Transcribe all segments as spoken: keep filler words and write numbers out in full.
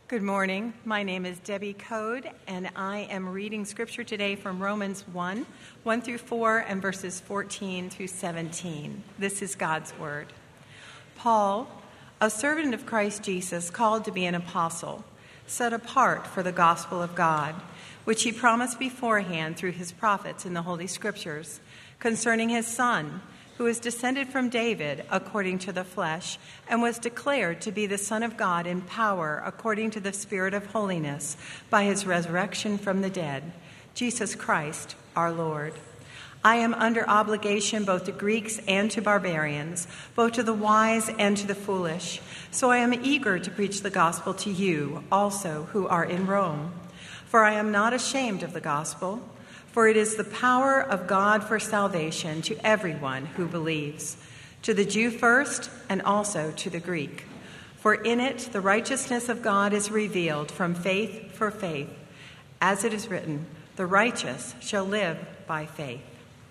Good morning. My name is Debbie Code, and I am reading scripture today from Romans one, one through four, and verses fourteen through seventeen. This is God's word. Paul, a servant of Christ Jesus, called to be an apostle, set apart for the gospel of God, which he promised beforehand through his prophets in the Holy Scriptures, concerning his Son, who is descended from David according to the flesh, and was declared to be the Son of God in power according to the Spirit of holiness, by his resurrection from the dead, Jesus Christ our Lord. I am under obligation both to Greeks and to barbarians, both to the wise and to the foolish. So I am eager to preach the gospel to you also who are in Rome. For I am not ashamed of the gospel, for it is the power of God for salvation to everyone who believes, to the Jew first and also to the Greek. For in it the righteousness of God is revealed from faith for faith. As it is written, the righteous shall live by faith.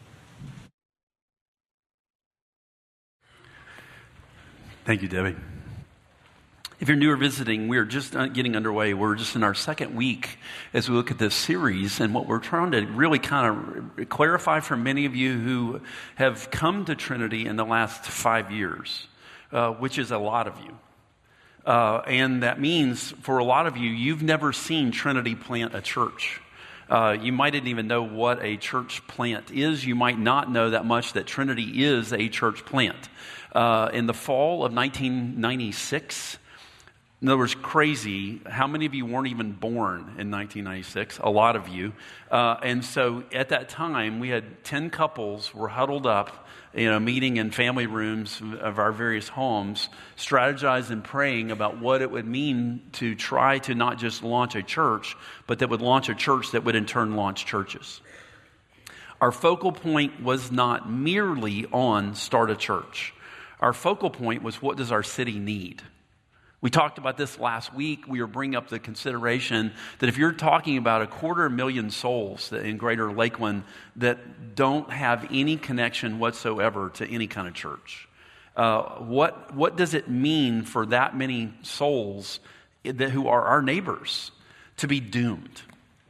Thank you, Debbie. If you're new or visiting, we're just getting underway. We're just in our second week as we look at this series, and what we're trying to really kind of clarify for many of you who have come to Trinity in the last five years, uh, which is a lot of you. Uh, and that means for a lot of you, you've never seen Trinity plant a church. Uh, you might didn't even know what a church plant is. You might not know that much that Trinity is a church plant. Uh, in the fall of nineteen ninety-six, in other words, crazy. How many of you weren't even born in nineteen ninety-six? A lot of you. Uh, and so at that time, we had ten couples were huddled up, you know, meeting in family rooms of our various homes, strategizing and praying about what it would mean to try to not just launch a church, but that would launch a church that would in turn launch churches. Our focal point was not merely on start a church. Our focal point was, what does our city need? We talked about this last week. We were bringing up the consideration that if you're talking about a quarter million souls in Greater Lakeland that don't have any connection whatsoever to any kind of church, uh, what what does it mean for that many souls that who are our neighbors to be doomed?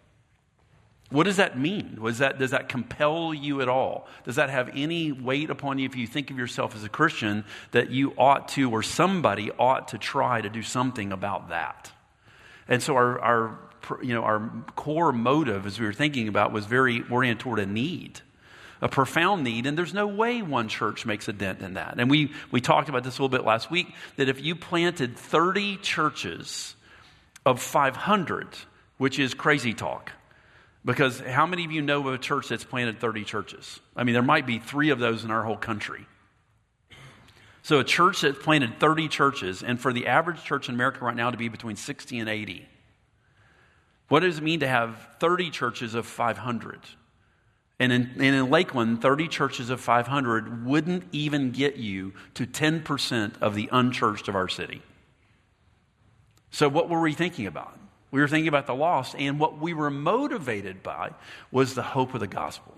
What does that mean? Was that, does that compel you at all? Does that have any weight upon you if you think of yourself as a Christian that you ought to, or somebody ought to try to do something about that? And so our, our you know, our core motive, as we were thinking about, was very oriented toward a need, a profound need, and there's no way one church makes a dent in that. And we, we talked about this a little bit last week, that if you planted thirty churches of five hundred, which is crazy talk, because how many of you know of a church that's planted thirty churches? I mean, there might be three of those in our whole country. So a church that's planted thirty churches, and for the average church in America right now to be between sixty and eighty. What does it mean to have thirty churches of five hundred? And in, and in Lakeland, thirty churches of five hundred wouldn't even get you to ten percent of the unchurched of our city. So what were we thinking about? We were thinking about the lost, and what we were motivated by was the hope of the gospel.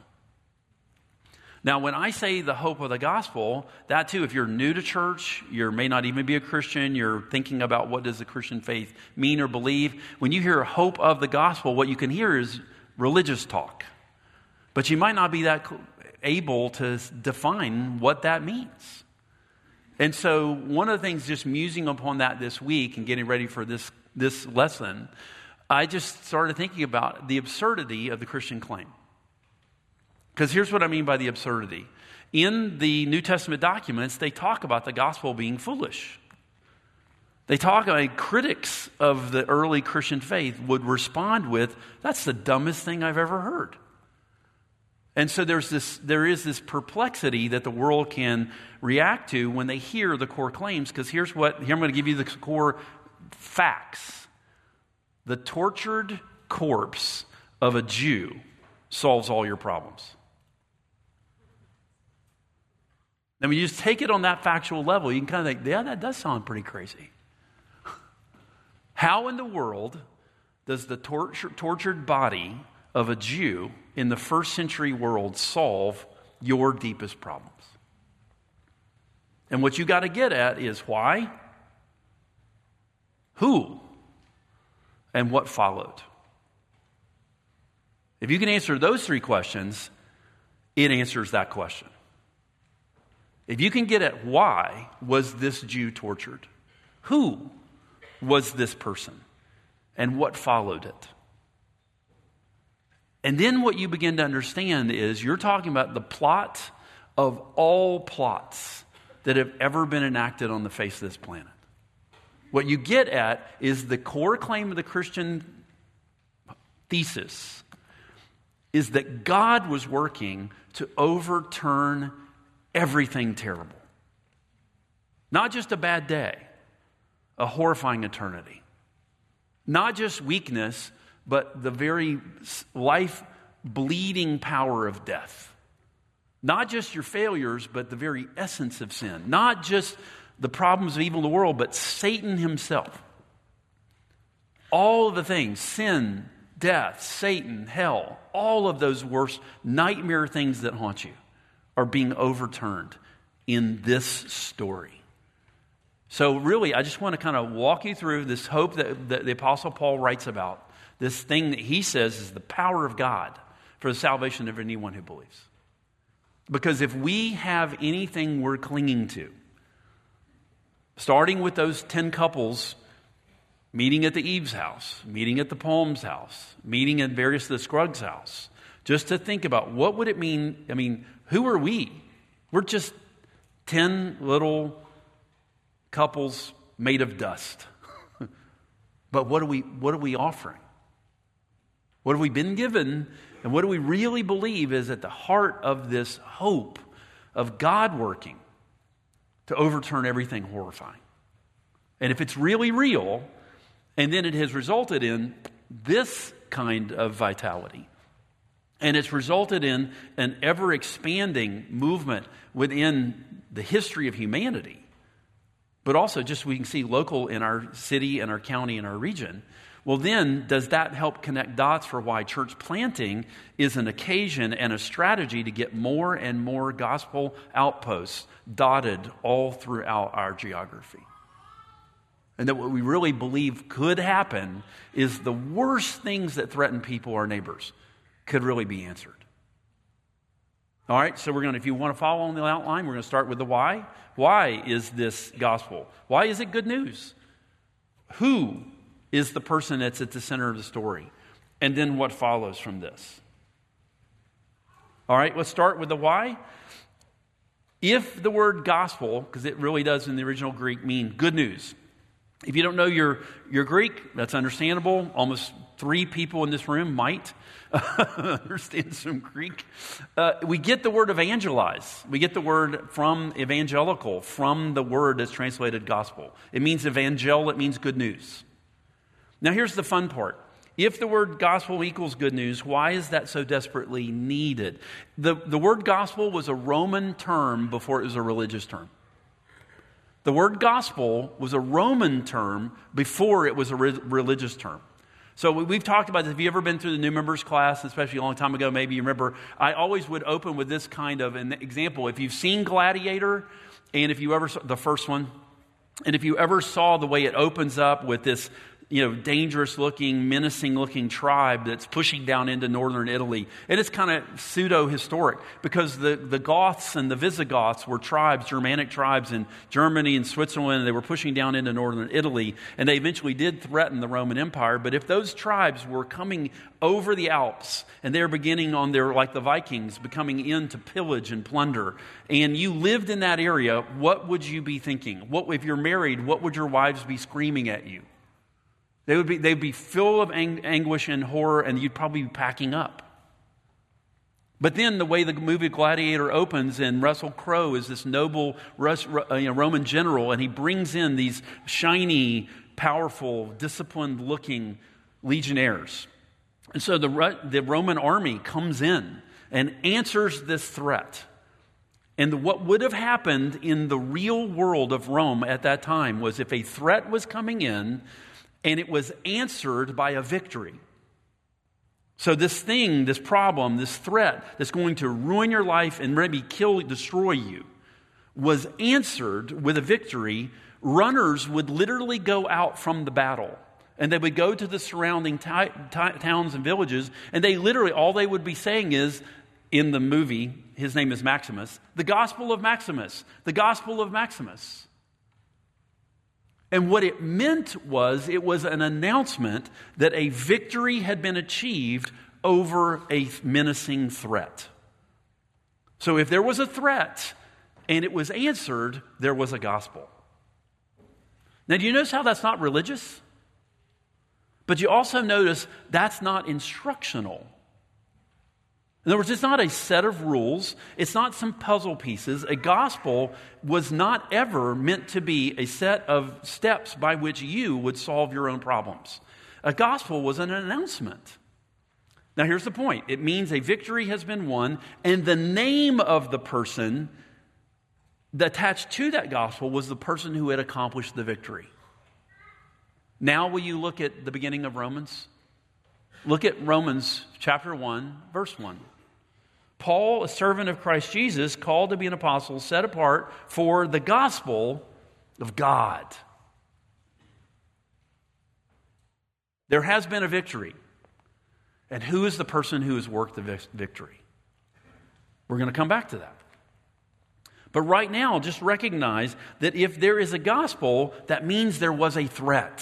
Now, when I say the hope of the gospel, that too, if you're new to church, you may not even be a Christian, you're thinking about what does the Christian faith mean or believe. When you hear hope of the gospel, what you can hear is religious talk. But you might not be that able to define what that means. And so one of the things, just musing upon that this week and getting ready for this this lesson, I just started thinking about the absurdity of the Christian claim. Because here's what I mean by the absurdity. In the New Testament documents, they talk about the gospel being foolish. They talk about critics of the early Christian faith would respond with, that's the dumbest thing I've ever heard. And so there's this, there is this perplexity that the world can react to when they hear the core claims, because here's what, here I'm going to give you the core facts. The tortured corpse of a Jew solves all your problems. And when you just take it on that factual level, you can kind of think, yeah, that does sound pretty crazy. How in the world does the torture, tortured body of a Jew in the first century world solve your deepest problems? And what you got to get at is why, who, and what followed? If you can answer those three questions, it answers that question. If you can get at why was this Jew tortured? Who was this person? And what followed it? And then what you begin to understand is you're talking about the plot of all plots that have ever been enacted on the face of this planet. What you get at is the core claim of the Christian thesis is that God was working to overturn everything terrible. Not just a bad day, a horrifying eternity. Not just weakness, but the very life-bleeding power of death. Not just your failures, but the very essence of sin. Not just the problems of evil in the world, but Satan himself. All of the things, sin, death, Satan, hell, all of those worst nightmare things that haunt you are being overturned in this story. So really, I just want to kind of walk you through this hope that, that the Apostle Paul writes about. This thing that he says is the power of God for the salvation of anyone who believes. Because if we have anything we're clinging to, starting with those ten couples meeting at the Eves house, meeting at the Palms house, meeting at various of the Scruggs house, just to think about what would it mean, I mean, who are we? We're just ten little couples made of dust. But what are we, what are we offering? What have we been given? And what do we really believe is at the heart of this hope of God working to overturn everything horrifying? And if it's really real, and then it has resulted in this kind of vitality, and it's resulted in an ever-expanding movement within the history of humanity, but also just we can see local in our city and our county and our region, well then, does that help connect dots for why church planting is an occasion and a strategy to get more and more gospel outposts dotted all throughout our geography? And that what we really believe could happen is the worst things that threaten people, our neighbors, could really be answered. All right, so we're going to, if you want to follow on the outline, we're going to start with the why. Why is this gospel? Why is it good news? Who is the person that's at the center of the story? And then what follows from this? All right, let's start with the why. If the word gospel, because it really does in the original Greek mean good news. If you don't know your, your Greek, that's understandable. Almost three people in this room might understand some Greek. Uh, we get the word evangelize. We get the word from evangelical, from the word that's translated gospel. It means evangel, it means good news. Now here's the fun part. If the word gospel equals good news, why is that so desperately needed? The, the word gospel was a Roman term before it was a religious term. The word gospel was a Roman term before it was a re- religious term. So we've talked about this. Have you ever been through the new members class, especially a long time ago? Maybe you remember. I always would open with this kind of an example. If you've seen Gladiator, and if you ever saw the first one, and if you ever saw the way it opens up with this, you know, dangerous-looking, menacing-looking tribe that's pushing down into northern Italy. And it's kind of pseudo-historic because the, the Goths and the Visigoths were tribes, Germanic tribes in Germany and Switzerland. And they were pushing down into northern Italy, and they eventually did threaten the Roman Empire. But if those tribes were coming over the Alps, and they're beginning on their, like the Vikings, becoming in to pillage and plunder, and you lived in that area, what would you be thinking? What, if you're married, what would your wives be screaming at you? They would be, they'd be full of ang- anguish and horror, and you'd probably be packing up. But then the way the movie Gladiator opens, and Russell Crowe is this noble Rus- uh, you know, Roman general, and he brings in these shiny, powerful, disciplined-looking legionnaires. And so the, the Roman army comes in and answers this threat. And what would have happened in the real world of Rome at that time was if a threat was coming in, and it was answered by a victory. So this thing, this problem, this threat that's going to ruin your life and maybe kill, destroy you, was answered with a victory. Runners would literally go out from the battle And they would go to the surrounding t- t- towns and villages, and they literally, all they would be saying is, in the movie, his name is Maximus, the Gospel of Maximus, the Gospel of Maximus. And what it meant was, it was an announcement that a victory had been achieved over a menacing threat. So if there was a threat and it was answered, there was a gospel. Now, do you notice how that's not religious? But you also notice that's not instructional. In other words, it's not a set of rules. It's not some puzzle pieces. A gospel was not ever meant to be a set of steps by which you would solve your own problems. A gospel was an announcement. Now, here's the point. It means a victory has been won, and the name of the person attached to that gospel was the person who had accomplished the victory. Now, will you look at the beginning of Romans? Look at Romans chapter one, verse one. Paul, a servant of Christ Jesus, called to be an apostle, set apart for the gospel of God. There has been a victory. And who is the person who has worked the victory? We're going to come back to that. But right now, just recognize that if there is a gospel, that means there was a threat.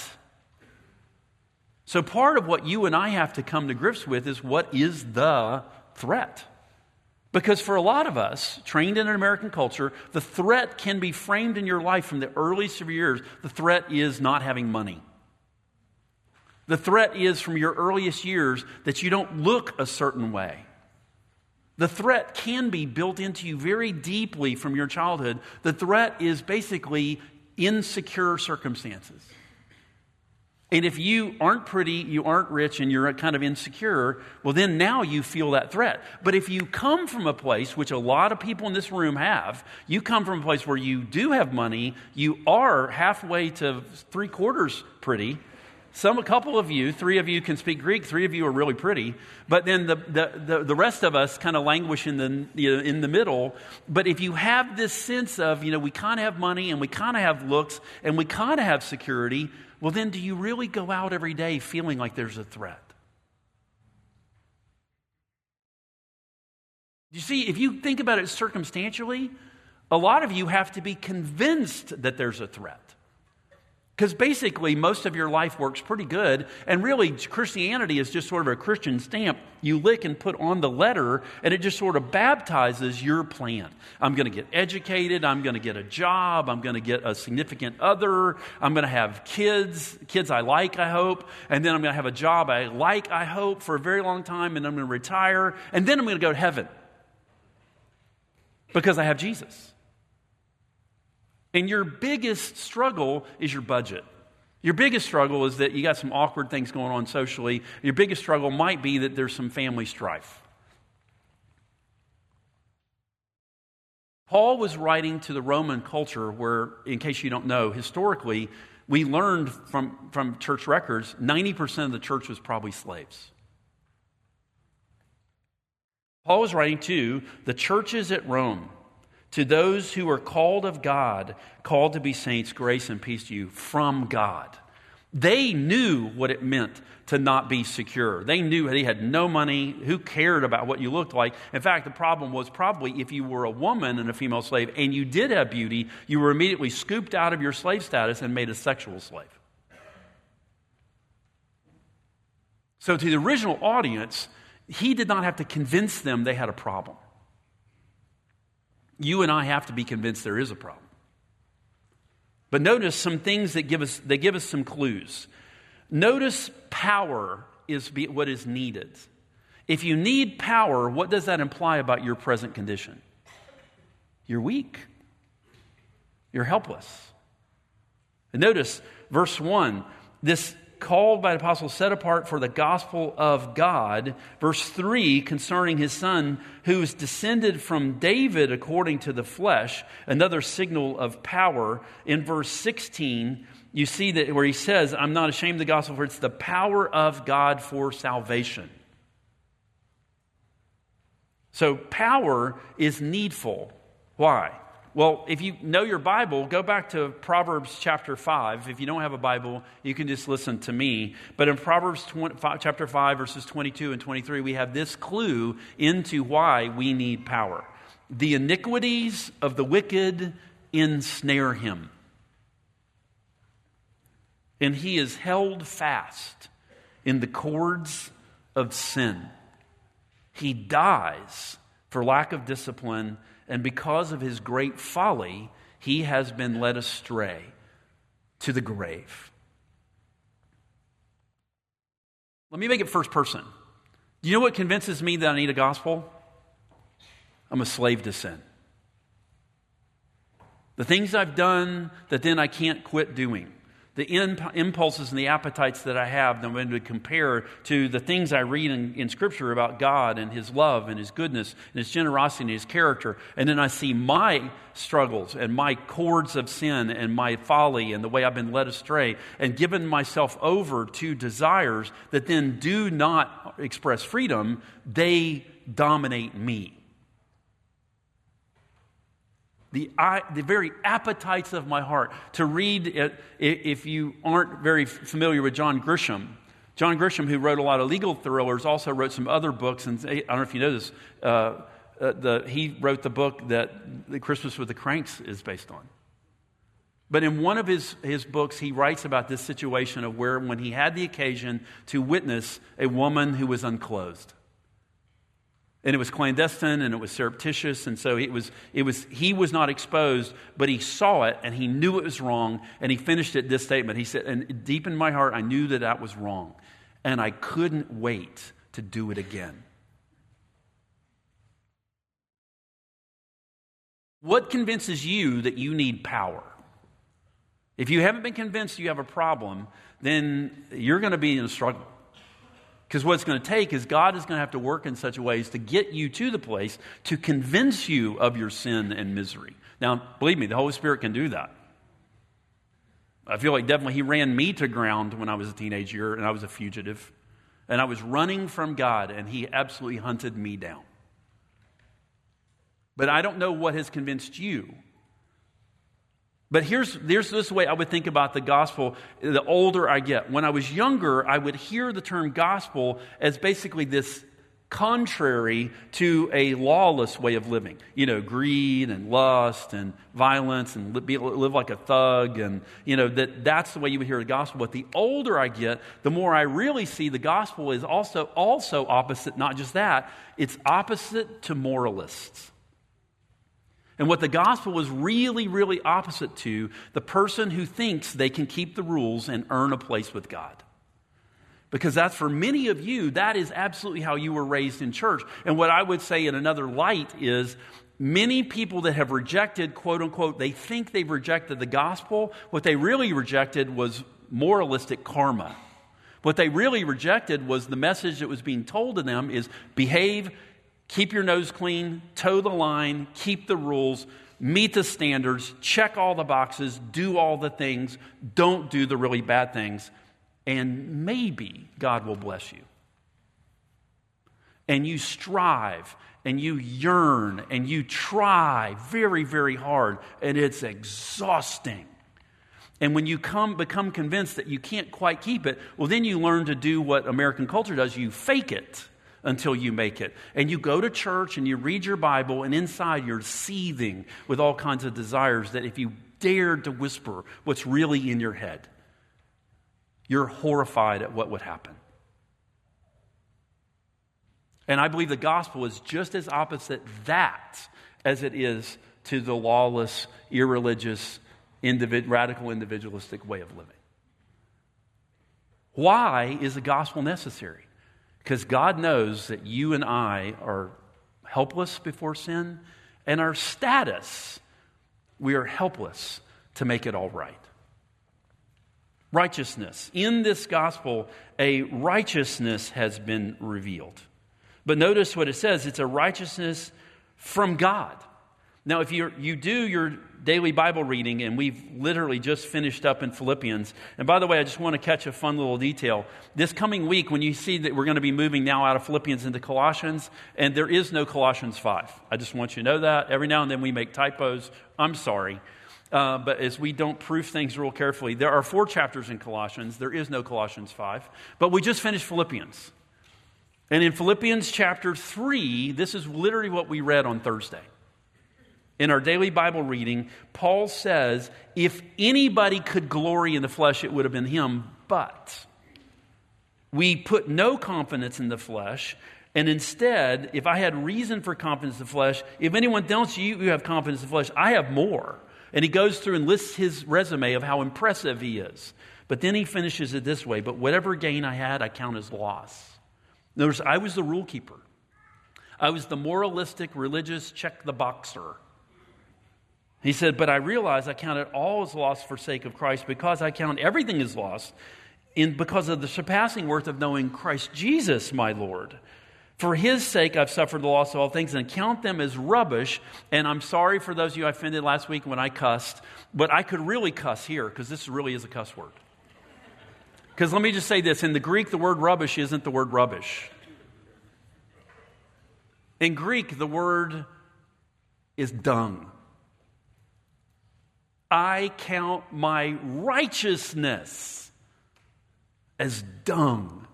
So part of what you and I have to come to grips with is, what is the threat? Because for a lot of us, trained in an American culture, the threat can be framed in your life from the earliest of years. The threat is not having money. The threat is from your earliest years that you don't look a certain way. The threat can be built into you very deeply from your childhood. The threat is basically insecure circumstances. And if you aren't pretty, you aren't rich, and you're kind of insecure, well, then now you feel that threat. But if you come from a place, which a lot of people in this room have, you come from a place where you do have money, you are halfway to three quarters pretty. Some, a couple of you, three of you can speak Greek, three of you are really pretty, but then the the, the, the rest of us kind of languish in the, you know, in the middle. But if you have this sense of, you know, we kind of have money and we kind of have looks and we kind of have security, well, then do you really go out every day feeling like there's a threat? You see, if you think about it circumstantially, a lot of you have to be convinced that there's a threat. Because basically, most of your life works pretty good, and really, Christianity is just sort of a Christian stamp you lick and put on the letter, and it just sort of baptizes your plan. I'm going to get educated, I'm going to get a job, I'm going to get a significant other, I'm going to have kids, kids I like, I hope, and then I'm going to have a job I like, I hope, for a very long time, and I'm going to retire, and then I'm going to go to heaven. Because I have Jesus. And your biggest struggle is your budget. Your biggest struggle is that you got some awkward things going on socially. Your biggest struggle might be that there's some family strife. Paul was writing to the Roman culture where, in case you don't know, historically, we learned from, from church records, ninety percent of the church was probably slaves. Paul was writing to the churches at Rome. To those who are called of God, called to be saints, grace and peace to you from God. They knew what it meant to not be secure. They knew they had no money. Who cared about what you looked like? In fact, the problem was probably if you were a woman and a female slave and you did have beauty, you were immediately scooped out of your slave status and made a sexual slave. So to the original audience, he did not have to convince them they had a problem. You and I have to be convinced there is a problem. But notice some things that give us, they give us some clues. Notice power is what is needed. If you need power, what does that imply about your present condition? You're weak. You're helpless. And notice verse one, this called by the apostle, set apart for the gospel of God. Verse three, concerning his son, who is descended from David according to the flesh, another signal of power. In verse sixteen, you see that where he says, I'm not ashamed of the gospel, for it's the power of God for salvation. So power is needful. Why? Well, if you know your Bible, go back to Proverbs chapter five. If you don't have a Bible, you can just listen to me. But in Proverbs chapter five, verses twenty-two and twenty-three, we have this clue into why we need power. The iniquities of the wicked ensnare him, and he is held fast in the cords of sin. He dies for lack of discipline, and because of his great folly, he has been led astray to the grave. Let me make it first person. Do you know what convinces me that I need a gospel? I'm a slave to sin. The things I've done that then I can't quit doing. The impulses and the appetites that I have, then when we compare to the things I read in, in Scripture about God and His love and His goodness and His generosity and His character, and then I see my struggles and my cords of sin and my folly and the way I've been led astray and given myself over to desires that then do not express freedom, they dominate me. The, the very appetites of my heart. To read, it, if you aren't very familiar with John Grisham, John Grisham, who wrote a lot of legal thrillers, also wrote some other books. And I don't know if you know this, uh, uh, the, he wrote the book that The Christmas with the Cranks is based on. But in one of his, his books, he writes about this situation of where when he had the occasion to witness a woman who was unclothed. And it was clandestine and it was surreptitious, and so it was, it was, he was not exposed, but he saw it and he knew it was wrong, and he finished it this statement. He said, and deep in my heart, I knew that that was wrong, and I couldn't wait to do it again. What convinces you that you need power? If you haven't been convinced you have a problem, then you're going to be in a struggle. Because what it's going to take is God is going to have to work in such ways to get you to the place to convince you of your sin and misery. Now, believe me, the Holy Spirit can do that. I feel like definitely He ran me to ground when I was a teenager and I was a fugitive. And I was running from God and He absolutely hunted me down. But I don't know what has convinced you. But here's, here's this way I would think about the gospel the older I get. When I was younger, I would hear the term gospel as basically this contrary to a lawless way of living. You know, greed and lust and violence and live, live like a thug. And, you know, that that's the way you would hear the gospel. But the older I get, the more I really see the gospel is also, also opposite, not just that, it's opposite to moralists. And what the gospel is really, really opposite to, the person who thinks they can keep the rules and earn a place with God. Because that's, for many of you, that is absolutely how you were raised in church. And what I would say in another light is, many people that have rejected, quote unquote, they think they've rejected the gospel. What they really rejected was moralistic karma. What they really rejected was the message that was being told to them is behave, keep your nose clean, toe the line, keep the rules, meet the standards, check all the boxes, do all the things, don't do the really bad things, and maybe God will bless you. And you strive, and you yearn, and you try very, very hard, and it's exhausting. And when you come become convinced that you can't quite keep it, well, then you learn to do what American culture does. You fake it until you make it. And you go to church and you read your Bible, and inside you're seething with all kinds of desires that if you dared to whisper what's really in your head, you're horrified at what would happen. And I believe the gospel is just as opposite that as it is to the lawless, irreligious, individ- radical individualistic way of living. Why is the gospel necessary? Because God knows that you and I are helpless before sin, and our status, we are helpless to make it all right. Righteousness. In this gospel, a righteousness has been revealed. But notice what it says. It's a righteousness from God. Now, if you you do your daily Bible reading, and we've literally just finished up in Philippians, and by the way, I just want to catch a fun little detail. This coming week, when you see that we're going to be moving now out of Philippians into Colossians, and there is no Colossians five. I just want you to know that. Every now and then we make typos. I'm sorry. Uh, but as we don't proof things real carefully, there are four chapters in Colossians. There is no Colossians five. But we just finished Philippians. And in Philippians chapter three, this is literally what we read on Thursday. In our daily Bible reading, Paul says, if anybody could glory in the flesh, it would have been him. But we put no confidence in the flesh. And instead, if I had reason for confidence in the flesh, if anyone tells you you have confidence in the flesh, I have more. And he goes through and lists his resume of how impressive he is. But then he finishes it this way, but whatever gain I had, I count as loss. In other words, I was the rule keeper. I was the moralistic, religious, check the boxer. He said, but I realize I count it all as loss for sake of Christ, because I count everything as loss in because of the surpassing worth of knowing Christ Jesus, my Lord. For his sake, I've suffered the loss of all things and count them as rubbish. And I'm sorry for those of you I offended last week when I cussed, but I could really cuss here because this really is a cuss word. Because let me just say this. In the Greek, the word rubbish isn't the word rubbish. In Greek, the word is dung. I count my righteousness as dung,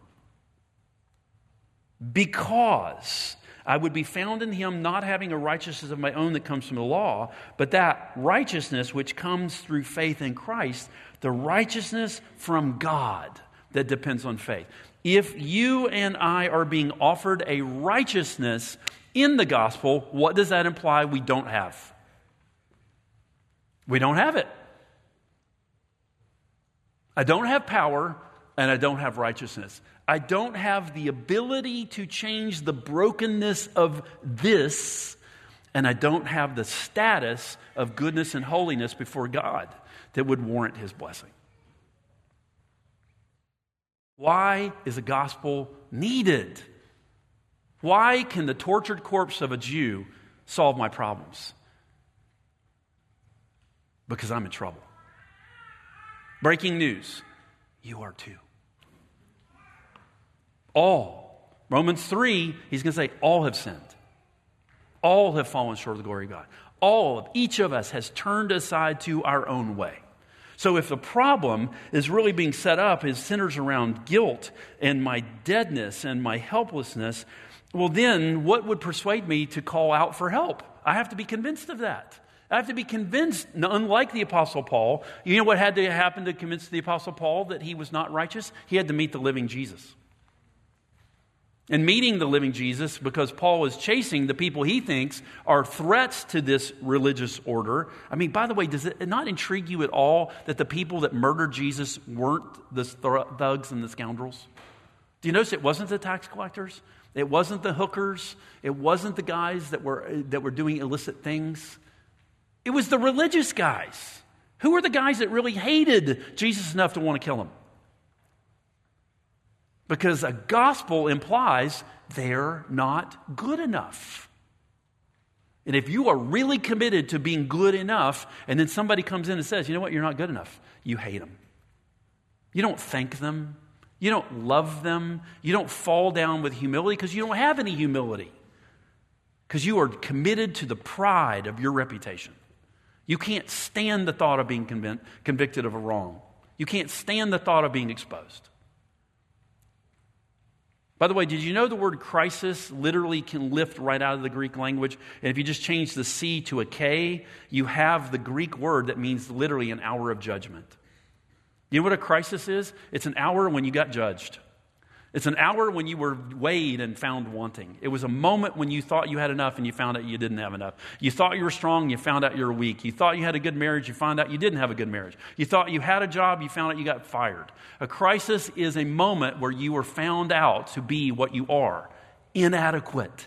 because I would be found in him, not having a righteousness of my own that comes from the law, but that righteousness which comes through faith in Christ, the righteousness from God that depends on faith. If you and I are being offered a righteousness in the gospel, what does that imply we don't have? We don't have it. I don't have power, and I don't have righteousness. I don't have the ability to change the brokenness of this, and I don't have the status of goodness and holiness before God that would warrant his blessing. Why is the gospel needed? Why can the tortured corpse of a Jew solve my problems? Because I'm in trouble. Breaking news, you are too. All. Romans three, he's going to say, all have sinned. All have fallen short of the glory of God. All of each of us has turned aside to our own way. So if the problem is really being set up as centers around guilt and my deadness and my helplessness, well then what would persuade me to call out for help? I have to be convinced of that. I have to be convinced, unlike the Apostle Paul. You know what had to happen to convince the Apostle Paul that he was not righteous? He had to meet the living Jesus. And meeting the living Jesus, because Paul is chasing the people he thinks are threats to this religious order. I mean, by the way, does it not intrigue you at all that the people that murdered Jesus weren't the thugs and the scoundrels? Do you notice it wasn't the tax collectors? It wasn't the hookers? It wasn't the guys that were that were doing illicit things? It was the religious guys. Who were the guys that really hated Jesus enough to want to kill him? Because a gospel implies they're not good enough. And if you are really committed to being good enough, and then somebody comes in and says, you know what, you're not good enough, you hate them. You don't thank them. You don't love them. You don't fall down with humility because you don't have any humility. Because you are committed to the pride of your reputation. You can't stand the thought of being convic- convicted of a wrong. You can't stand the thought of being exposed. By the way, did you know the word crisis literally can lift right out of the Greek language? And if you just change the C to a K, you have the Greek word that means literally an hour of judgment. You know what a crisis is? It's an hour when you got judged. It's an hour when you were weighed and found wanting. It was a moment when you thought you had enough and you found out you didn't have enough. You thought you were strong, you found out you were weak. You thought you had a good marriage, you found out you didn't have a good marriage. You thought you had a job, you found out you got fired. A crisis is a moment where you were found out to be what you are, inadequate.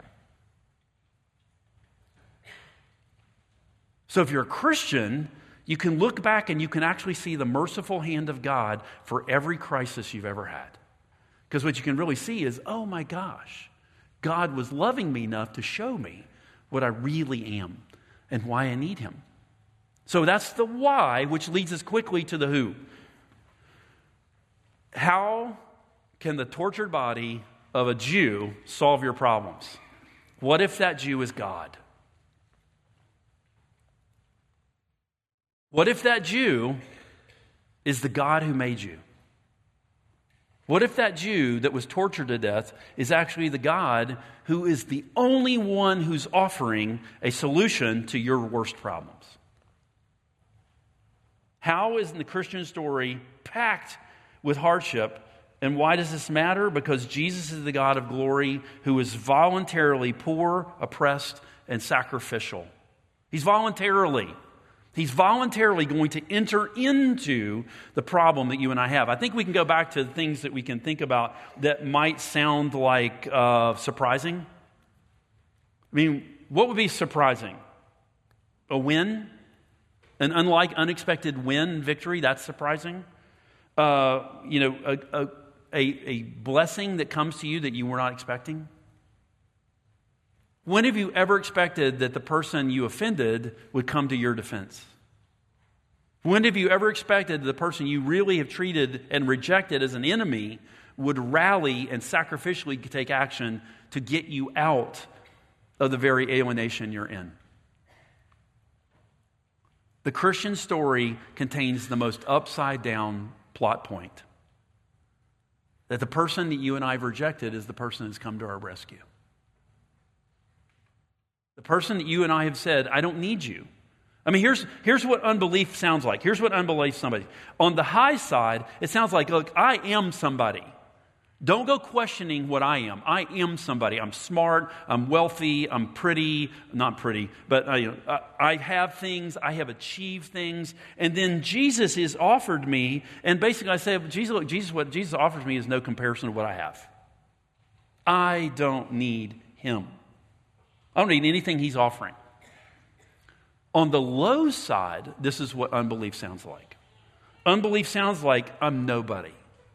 So if you're a Christian, you can look back and you can actually see the merciful hand of God for every crisis you've ever had. Because what you can really see is, oh my gosh, God was loving me enough to show me what I really am. and why I need him. So that's the why, which leads us quickly to the who. How can the tortured body of a Jew solve your problems? What if that Jew is God? What if that Jew is the God who made you? What if that Jew that was tortured to death is actually the God who is the only one who's offering a solution to your worst problems? How is the Christian story packed with hardship? And why does this matter? Because Jesus is the God of glory who is voluntarily poor, oppressed, and sacrificial. He's voluntarily. He's voluntarily going to enter into the problem that you and I have. I think we can go back to the things that we can think about that might sound like uh, surprising. I mean, what would be surprising? A win? An unlike, unexpected win, victory? That's surprising. Uh, you know, a, a, a, a blessing that comes to you that you were not expecting. When have you ever expected that the person you offended would come to your defense? When have you ever expected the person you really have treated and rejected as an enemy would rally and sacrificially take action to get you out of the very alienation you're in? The Christian story contains the most upside-down plot point. That the person that you and I have rejected is the person who's come to our rescue. The person that you and I have said, I don't need you. I mean, here's, here's what unbelief sounds like. Here's what unbelief somebody. On the high side, it sounds like, look, I am somebody. Don't go questioning what I am. I am somebody. I'm smart. I'm wealthy. I'm pretty. Not pretty, but I, I have things. I have achieved things. And then Jesus is offered me, and basically I say, Jesus, look, Jesus, what Jesus offers me is no comparison to what I have. I don't need him. I don't need anything he's offering. On the low side, this is what unbelief sounds like. Unbelief sounds like I'm nobody.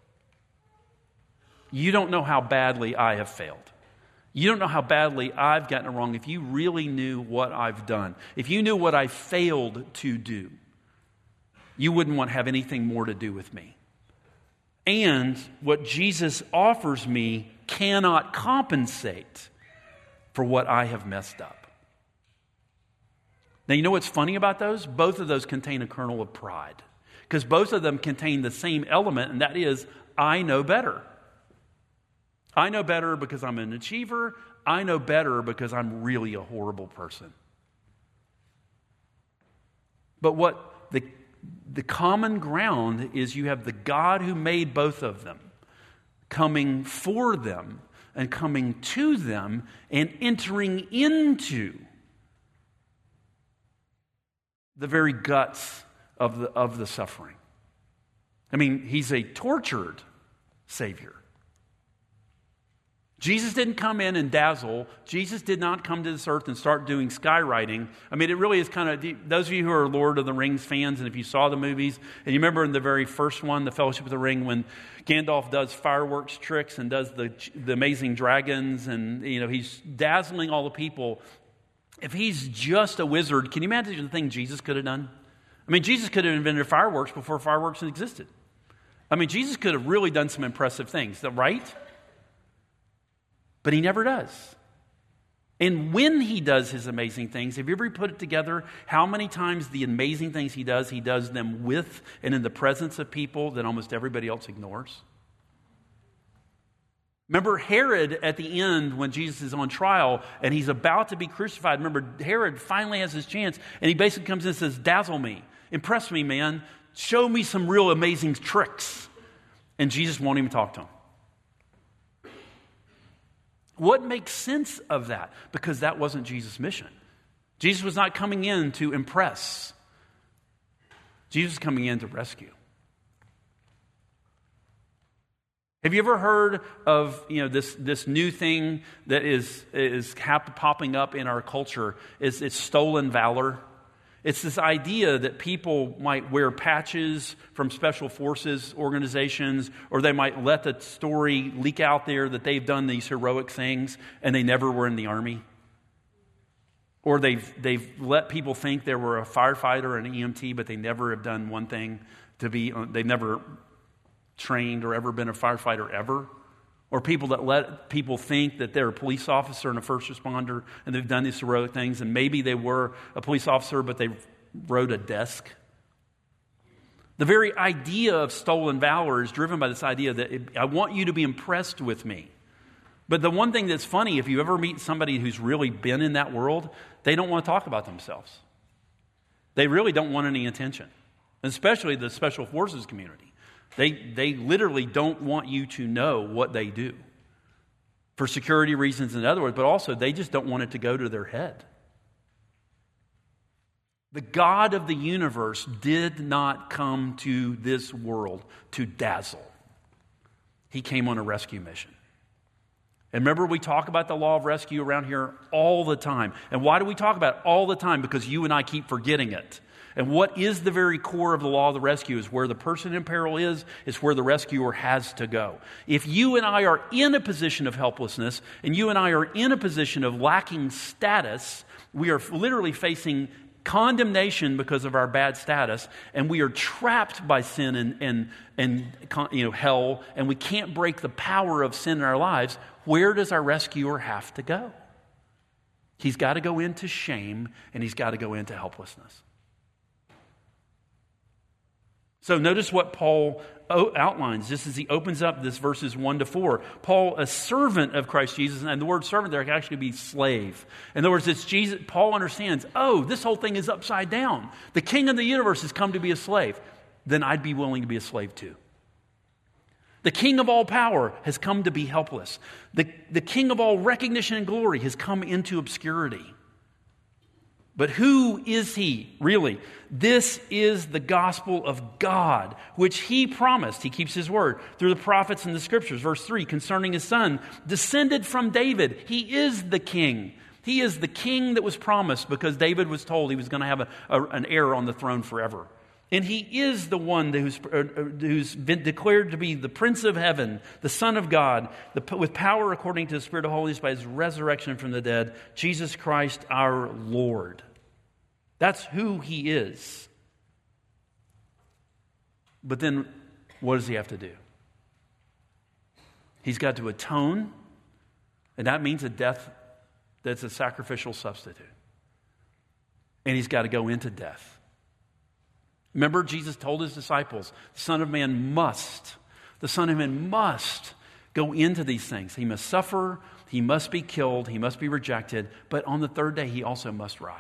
You don't know how badly I have failed. You don't know how badly I've gotten it wrong. If you really knew what I've done, if you knew what I failed to do, you wouldn't want to have anything more to do with me. And what Jesus offers me cannot compensate for what I have messed up. Now, you know what's funny about those? Both of those contain a kernel of pride. Because both of them contain the same element, and that is, I know better. I know better because I'm an achiever. I know better because I'm really a horrible person. But what the, the common ground is, you have the God who made both of them coming for them and coming to them and entering into the very guts of the, of the suffering. I mean, he's a tortured Savior. Jesus didn't come in and dazzle. Jesus did not come to this earth and start doing skywriting. I mean, it really is kind of, those of you who are Lord of the Rings fans, and if you saw the movies, and you remember in the very first one, The Fellowship of the Ring, when Gandalf does fireworks tricks and does the, the amazing dragons, and, you know, he's dazzling all the people. If he's just a wizard, can you imagine the thing Jesus could have done? I mean, Jesus could have invented fireworks before fireworks existed. I mean, Jesus could have really done some impressive things, right? But he never does. And when he does his amazing things, have you ever put it together how many times the amazing things he does, he does them with and in the presence of people that almost everybody else ignores? Remember Herod at the end when Jesus is on trial and he's about to be crucified. Remember, Herod finally has his chance, and he basically comes in and says, dazzle me, impress me, man, show me some real amazing tricks. And Jesus won't even talk to him. What makes sense of that? Because that wasn't Jesus' mission. Jesus was not coming in to impress. Jesus was coming in to rescue. Have you ever heard of, you know, this, this new thing that is, is hap- popping up in our culture? Is it's stolen valor. It's this idea that people might wear patches from special forces organizations, or they might let the story leak out there that they've done these heroic things and they never were in the army. Or they've, they've let people think they were a firefighter or an E M T, but they never have done one thing to be, they've never trained or ever been a firefighter ever. Or people that let people think that they're a police officer and a first responder and they've done these heroic things, and maybe they were a police officer, but they rode a desk. The very idea of stolen valor is driven by this idea that it, I want you to be impressed with me. But the one thing that's funny, if you ever meet somebody who's really been in that world, they don't want to talk about themselves. They really don't want any attention, especially the special forces community. They, they literally don't want you to know what they do for security reasons, in other words, but also they just don't want it to go to their head. The God of the universe did not come to this world to dazzle. He came on a rescue mission. And remember, we talk about the law of rescue around here all the time. And why do we talk about it all the time? Because you and I keep forgetting it. And what is the very core of the law of the rescue is where the person in peril is, is where the rescuer has to go. If you and I are in a position of helplessness, and you and I are in a position of lacking status, we are literally facing condemnation because of our bad status, and we are trapped by sin and, and, and you know, hell, and we can't break the power of sin in our lives. Where does our rescuer have to go? He's got to go into shame, and he's got to go into helplessness. So notice what Paul outlines just as he opens up this verses one to four. Paul, a servant of Christ Jesus, and the word servant there can actually be slave. In other words, it's Jesus. Paul understands, oh, this whole thing is upside down. The king of the universe has come to be a slave. Then I'd be willing to be a slave too. The king of all power has come to be helpless. The, the king of all recognition and glory has come into obscurity. But who is he, really? This is the gospel of God, which he promised, he keeps his word, through the prophets and the scriptures. Verse three, concerning his son, descended from David. He is the king. He is the king that was promised because David was told he was going to have a, a, an heir on the throne forever. And he is the one who's, uh, who's been declared to be the Prince of Heaven, the Son of God, the, with power according to the Spirit of holiness by his resurrection from the dead, Jesus Christ our Lord. That's who he is. But then what does he have to do? He's got to atone, and that means a death that's a sacrificial substitute. And he's got to go into death. Remember, Jesus told his disciples, the Son of Man must, the Son of Man must go into these things. He must suffer, he must be killed, he must be rejected, but on the third day he also must rise.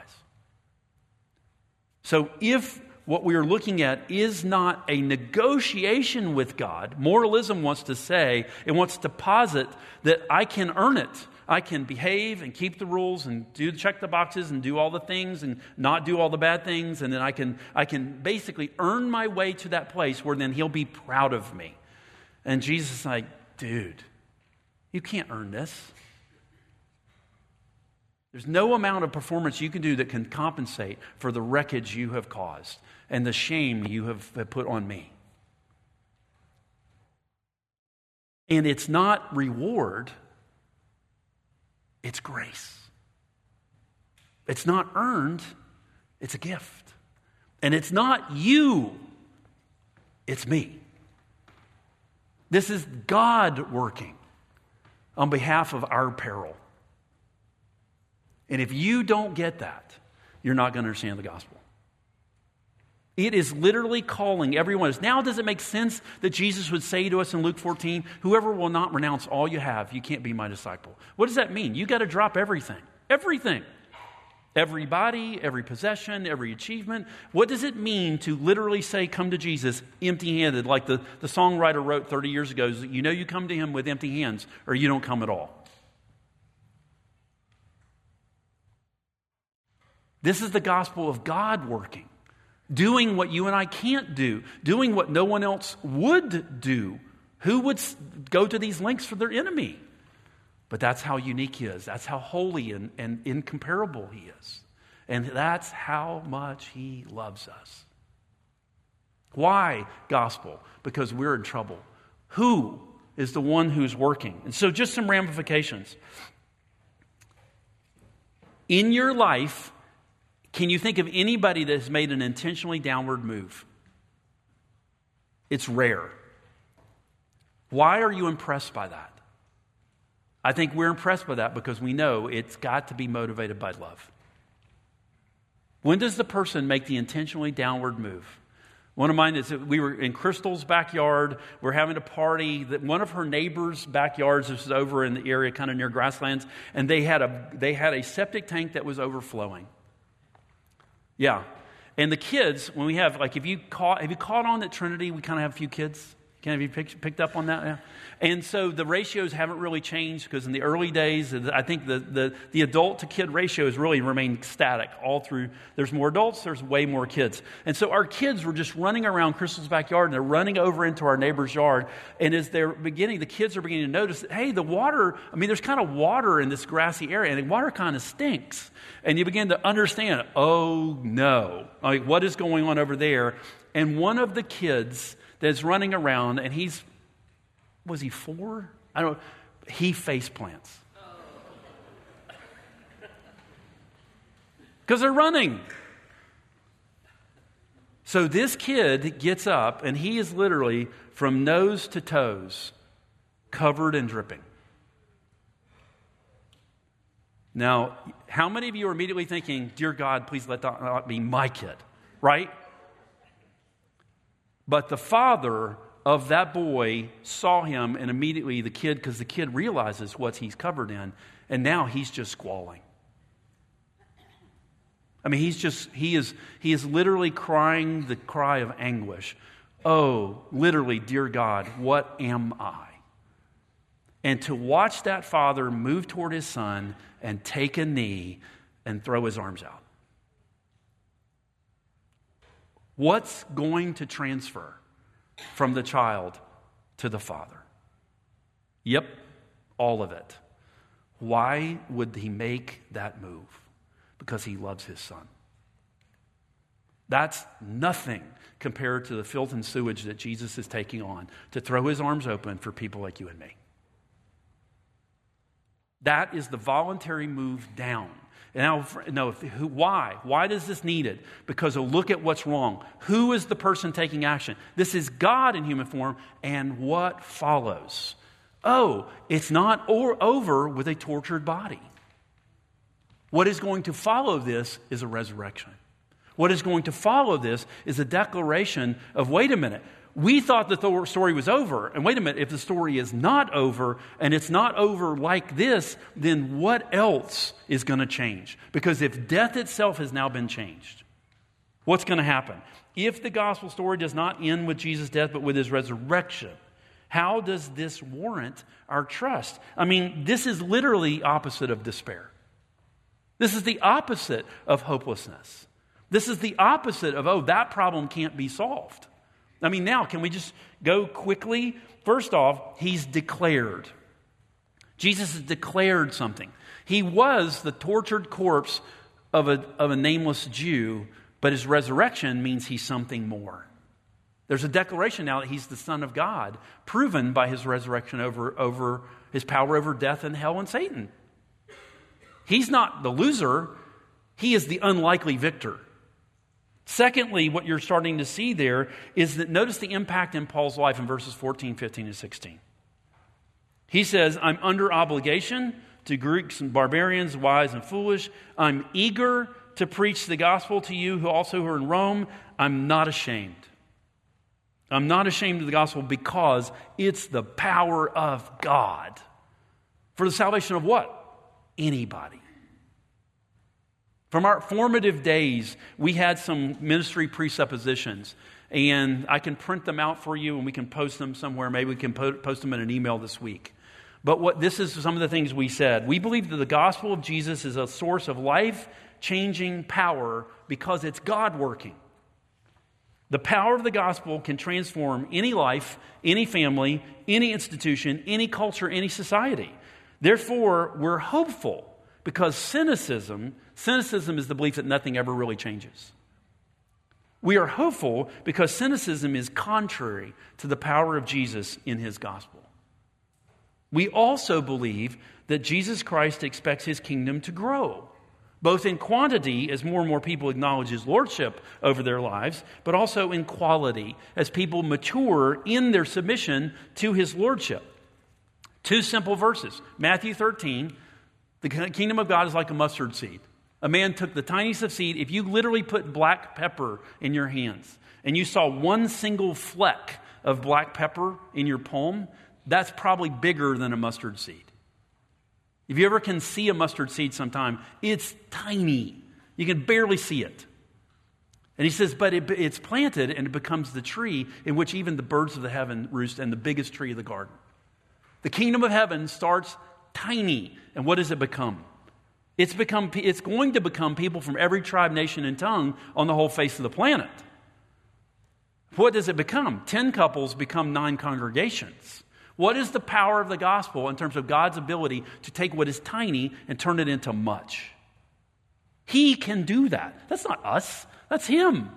So if what we are looking at is not a negotiation with God, moralism wants to say, it wants to posit that I can earn it. I can behave and keep the rules and do check the boxes and do all the things and not do all the bad things, and then I can I can basically earn my way to that place where then he'll be proud of me. And Jesus is like, dude, you can't earn this. There's no amount of performance you can do that can compensate for the wreckage you have caused and the shame you have put on me. And it's not reward. It's grace. It's not earned, it's a gift. And it's not you, it's me. This is God working on behalf of our peril. And if you don't get that, you're not going to understand the gospel. It is literally calling everyone. Now does it make sense that Jesus would say to us in Luke fourteen, whoever will not renounce all you have, you can't be my disciple? What does that mean? You got to drop everything. Everything. Every body, every possession, every achievement. What does it mean to literally say, come to Jesus empty-handed, like the, the songwriter wrote thirty years ago, you know you come to him with empty hands or you don't come at all. This is the gospel of God working. Doing what you and I can't do. Doing what no one else would do. Who would go to these lengths for their enemy? But that's how unique he is. That's how holy and, and incomparable he is. And that's how much he loves us. Why gospel? Because we're in trouble. Who is the one who's working? And so just some ramifications. In your life, can you think of anybody that has made an intentionally downward move? It's rare. Why are you impressed by that? I think we're impressed by that because we know it's got to be motivated by love. When does the person make the intentionally downward move? One of mine is that we were in Crystal's backyard. We're having a party. That one of her neighbors' backyards is over in the area, kind of near grasslands, and they had a they had a septic tank that was overflowing. Yeah, and the kids, when we have like, if you caught have you caught on that Trinity, we kind of have a few kids. Can have you picked, picked up on that? Yeah. And so the ratios haven't really changed because in the early days, I think the, the, the adult to kid ratio has really remained static all through. There's more adults, there's way more kids. And so our kids were just running around Crystal's backyard and they're running over into our neighbor's yard. And as they're beginning, the kids are beginning to notice that, hey, the water, I mean, there's kind of water in this grassy area and the water kind of stinks. And you begin to understand, oh no, like what is going on over there? And one of the kids that's running around, and he's, was he four? I don't know. He face plants. Because they're running. So this kid gets up, and he is literally from nose to toes covered and dripping. Now, how many of you are immediately thinking, dear God, please let that not be my kid, right? But the father of that boy saw him, and immediately the kid, because the kid realizes what he's covered in, and now he's just squalling. I mean, he's just, he is, he is literally crying the cry of anguish. Oh, literally, dear God, what am I? And to watch that father move toward his son and take a knee and throw his arms out. What's going to transfer from the child to the father? Yep, all of it. Why would he make that move? Because he loves his son. That's nothing compared to the filth and sewage that Jesus is taking on to throw his arms open for people like you and me. That is the voluntary move down. Now, no, who, why? Why is this needed? Because oh, look at what's wrong. Who is the person taking action? This is God in human form, and what follows? Oh, it's not or over with a tortured body. What is going to follow this is a resurrection. What is going to follow this is a declaration of, wait a minute, we thought the story was over. And wait a minute, if the story is not over, and it's not over like this, then what else is going to change? Because if death itself has now been changed, what's going to happen? If the gospel story does not end with Jesus' death, but with his resurrection, how does this warrant our trust? I mean, this is literally opposite of despair. This is the opposite of hopelessness. This is the opposite of, oh, that problem can't be solved. I mean, now, can we just go quickly? First off, he's declared. Jesus has declared something. He was the tortured corpse of a, of a nameless Jew, but his resurrection means he's something more. There's a declaration now that he's the Son of God, proven by his resurrection over, over his power over death and hell and Satan. He's not the loser. He is the unlikely victor. Secondly, what you're starting to see there is that notice the impact in Paul's life in verses fourteen, fifteen, and sixteen. He says, I'm under obligation to Greeks and barbarians, wise and foolish. I'm eager to preach the gospel to you who also who are in Rome. I'm not ashamed. I'm not ashamed of the gospel because it's the power of God. For the salvation of what? Anybody. From our formative days, we had some ministry presuppositions, and I can print them out for you and we can post them somewhere. Maybe we can po- post them in an email this week. But what this is some of the things we said. We believe that the gospel of Jesus is a source of life-changing power because it's God working. The power of the gospel can transform any life, any family, any institution, any culture, any society. Therefore, we're hopeful because cynicism, cynicism is the belief that nothing ever really changes. We are hopeful because cynicism is contrary to the power of Jesus in his gospel. We also believe that Jesus Christ expects his kingdom to grow both in quantity as more and more people acknowledge his lordship over their lives, but also in quality as people mature in their submission to his lordship. Two simple verses. Matthew thirteen, the kingdom of God is like a mustard seed. A man took the tiniest of seed. If you literally put black pepper in your hands and you saw one single fleck of black pepper in your palm, that's probably bigger than a mustard seed. If you ever can see a mustard seed sometime, it's tiny. You can barely see it. And he says, but it, it's planted and it becomes the tree in which even the birds of the heaven roost and the biggest tree of the garden. The kingdom of heaven starts tiny. And what does it become? It's become. It's going to become people from every tribe, nation, and tongue on the whole face of the planet. What does it become? Ten couples become nine congregations. What is the power of the gospel in terms of God's ability to take what is tiny and turn it into much? He can do that. That's not us. That's him.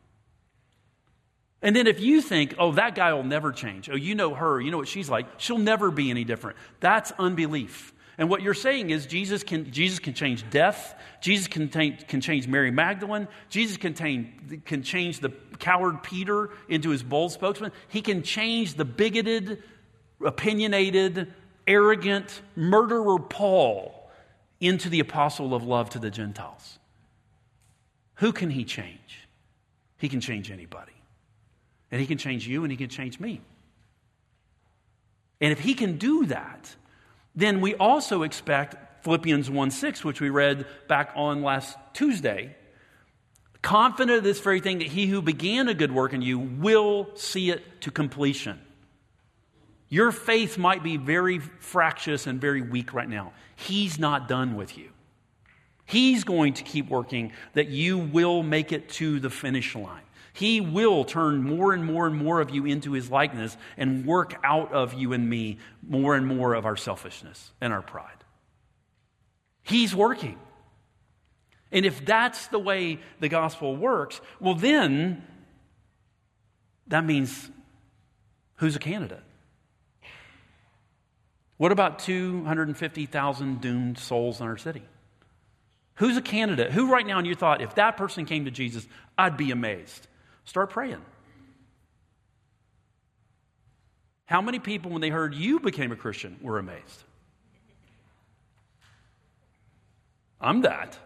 And then if you think, oh, that guy will never change. Oh, you know her. You know what she's like. She'll never be any different. That's unbelief. And what you're saying is Jesus can Jesus can change death. Jesus can, t- can change Mary Magdalene. Jesus can, t- can change the coward Peter into his bold spokesman. He can change the bigoted, opinionated, arrogant murderer Paul into the apostle of love to the Gentiles. Who can he change? He can change anybody. And he can change you and he can change me. And if he can do that, then we also expect Philippians one six, which we read back on last Tuesday, confident of this very thing, that he who began a good work in you will see it to completion. Your faith might be very fractious and very weak right now. He's not done with you. He's going to keep working that you will make it to the finish line. He will turn more and more and more of you into his likeness and work out of you and me more and more of our selfishness and our pride. He's working. And if that's the way the gospel works, well then, that means who's a candidate? What about two hundred fifty thousand doomed souls in our city? Who's a candidate? Who right now in your thought, if that person came to Jesus, I'd be amazed? Start praying. How many people, when they heard you became a Christian, were amazed? I'm that.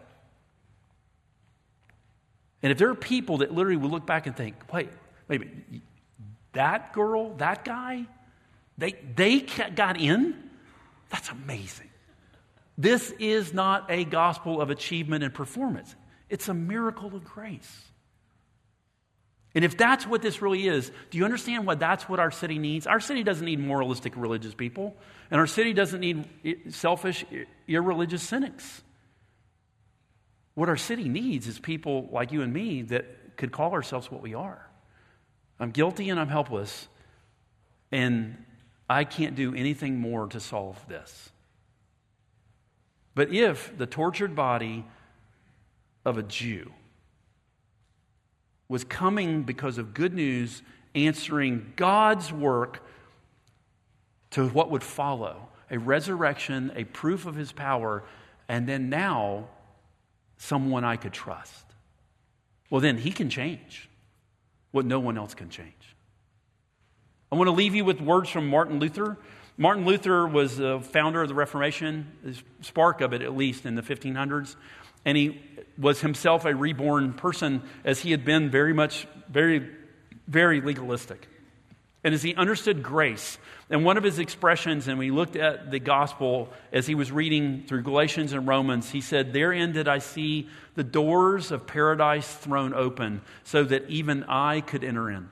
And if there are people that literally will look back and think, wait, wait a minute, that girl, that guy, they, they got in? That's amazing. This is not a gospel of achievement and performance. It's a miracle of grace. And if that's what this really is, do you understand why that's what our city needs? Our city doesn't need moralistic religious people. And our city doesn't need selfish, irreligious cynics. What our city needs is people like you and me that could call ourselves what we are. I'm guilty and I'm helpless. And I can't do anything more to solve this. But if the tortured body of a Jew was coming because of good news, answering God's work to what would follow, a resurrection, a proof of his power, and then now someone I could trust, well then he can change what no one else can change. I want to leave you with words from Martin Luther. Martin Luther was the founder of the Reformation, the spark of it at least in the fifteen hundreds. And he was himself a reborn person, as he had been very much, very, very legalistic. And as he understood grace, and one of his expressions, and we looked at the gospel as he was reading through Galatians and Romans, he said, "Therein did I see the doors of paradise thrown open, so that even I could enter in."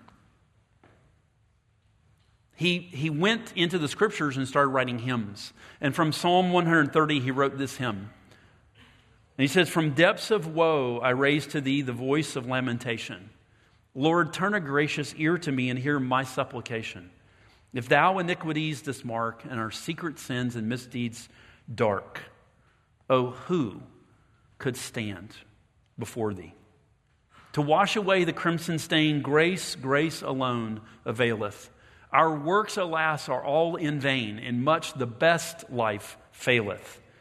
He, he went into the scriptures and started writing hymns. And from Psalm one thirty, he wrote this hymn. And he says, "From depths of woe I raise to thee the voice of lamentation. Lord, turn a gracious ear to me and hear my supplication. If thou iniquities dost mark, and our secret sins and misdeeds dark, oh, who could stand before thee? To wash away the crimson stain, grace, grace alone availeth. Our works, alas, are all in vain, and much the best life faileth.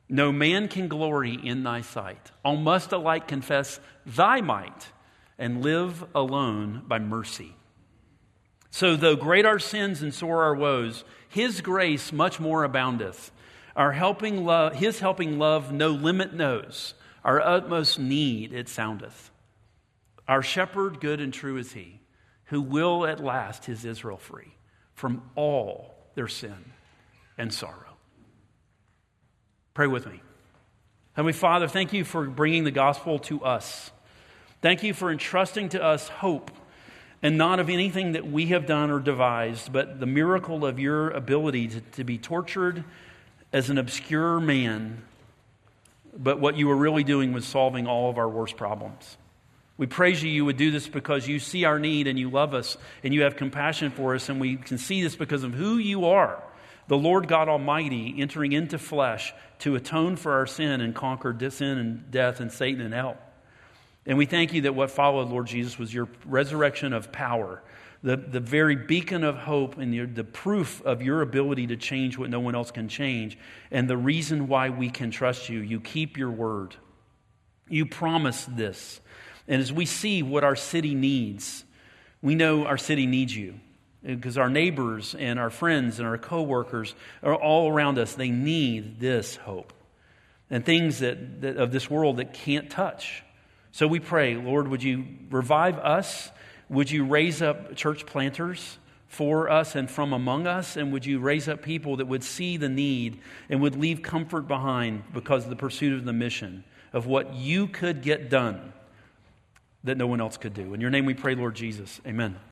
No man can glory in thy sight. All must alike confess thy might and live alone by mercy. So though great our sins and sore our woes, his grace much more aboundeth. Our helping love, his helping love no limit knows. Our utmost need it soundeth. Our shepherd good and true is he, who will at last his Israel free from all their sin and sorrow. Pray with me. Heavenly Father, thank you for bringing the gospel to us. Thank you for entrusting to us hope, and not of anything that we have done or devised, but the miracle of your ability to, to be tortured as an obscure man, but what you were really doing was solving all of our worst problems. We praise you, you would do this because you see our need and you love us and you have compassion for us, and we can see this because of who you are, the Lord God Almighty, entering into flesh to atone for our sin and conquer sin and death and Satan and hell. And we thank you that what followed, Lord Jesus, was your resurrection of power, the, the very beacon of hope and the, the proof of your ability to change what no one else can change, and the reason why we can trust you. You keep your word. You promise this. And as we see what our city needs, we know our city needs you. Because our neighbors and our friends and our coworkers are all around us. They need this hope. And things that, that of this world that can't touch. So we pray, Lord, would you revive us? Would you raise up church planters for us and from among us? And would you raise up people that would see the need and would leave comfort behind because of the pursuit of the mission of what you could get done that no one else could do. In your name we pray, Lord Jesus. Amen.